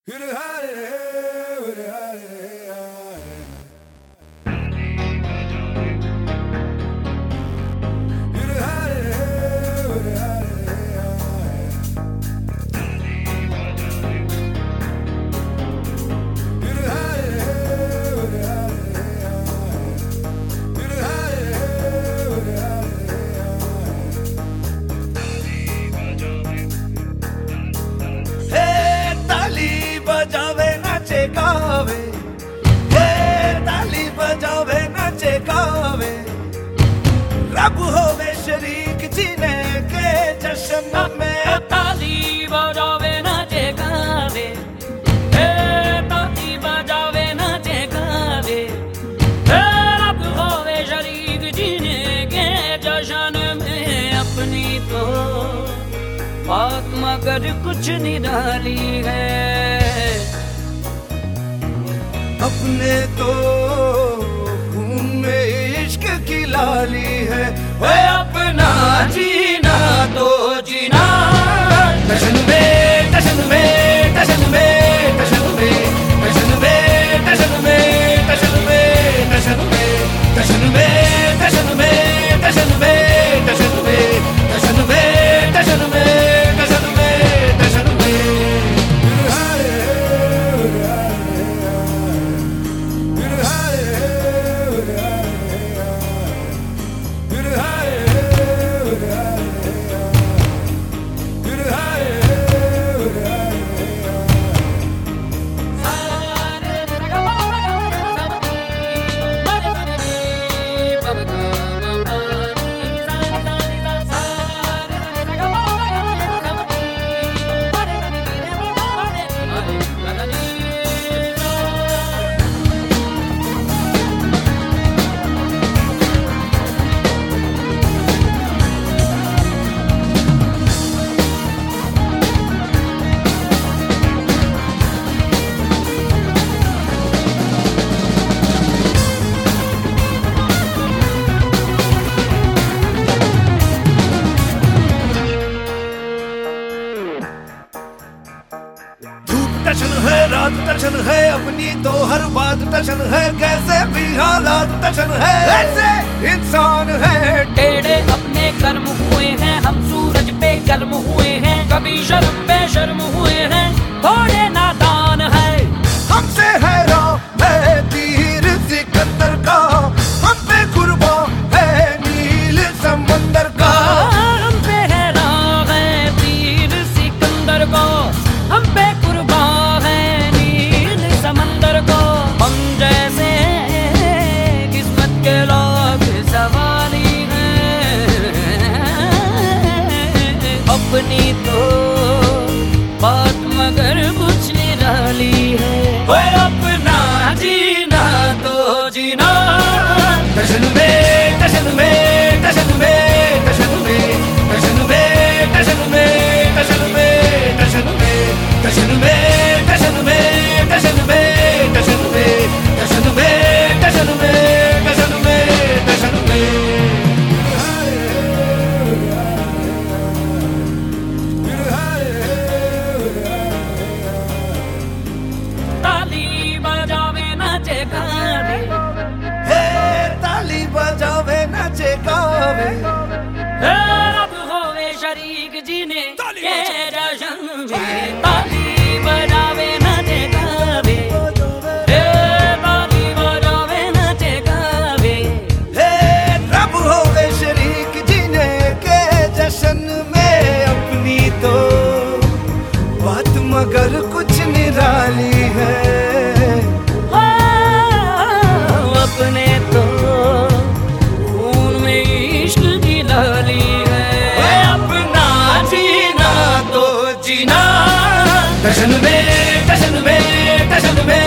बजावे नाचे गावे, ताली बजावे नाचे गावे, रब होवे शरीक जीने के जश्न में। ताली बजावे नाचे गावे, ताली बजावे नाचे गावे, रब होवे शरीक जीने के जश्न में। अपनी तो बात मगर कुछ निराली है, अपने तो खून में इश्क की लाली है। वो अपना जीना तो जीना, टशन में टशन में टशन में टशन में टशन में टशन में टशन में टशन में टशन में टशन में टशन में टशन में टशन में टशन में टशन है, रात टशन है, अपनी तो हर बात टशन है। कैसे भी हालात टशन है, ऐसे इंसान है। टेढ़े अपने कर्म हुए हैं, हम सूरज पे गर्म हुए हैं। कभी शर्म पे शर्म हुए हैं, थोड़े नादान है। हमसे हैरान है तीर सिकंदर का, हम पे कुर्बान है नील समंदर का। हम पे हैरान है तीर सिकंदर को, हम पे कुर्बान है नील समंदर को। हम जैसे किस्मत के लोग सवाली हैं, अपनी तो बात मगर कुछ निराली है। वो अपना जीना तो जीना, टशन में टशन में टशन में टशन में टशन में टशन में टशन में टशन में टशन में टशन में टशन में टशन में टशन में टशन में टशन में टशन में। ताली बजावे नाचे गावे, ताली बजावे नाचे गावे, रब होवे शरीक जीने के जश्न में। ताली बजावे नाचे गावे, ताली बजावे नाचे गावे, रब होवे शरीक जीने के जश्न में। अपनी तो बात मगर कुछ निराली है, अपने तो खून में इश्क की लाली है। अपना जीना तो जीना, टशन में टशन में टशन में